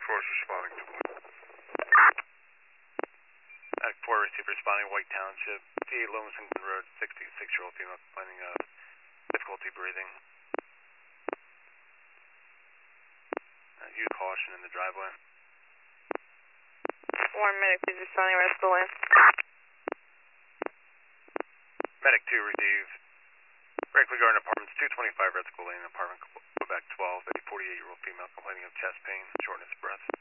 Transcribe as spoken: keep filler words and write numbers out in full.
four is responding to Blue. Medic four, receive responding White Township, D eight Lomason Road, sixty-six-year-old female complaining of difficulty breathing. Uh, use caution in the driveway. One medic, please responding Red School Lane. Medic two, receive Berkeley Garden Apartments, two twenty-five Red School Lane, apartment Quebec twelve, a forty-eight-year-old female complaining of chest pain, shortness of breath.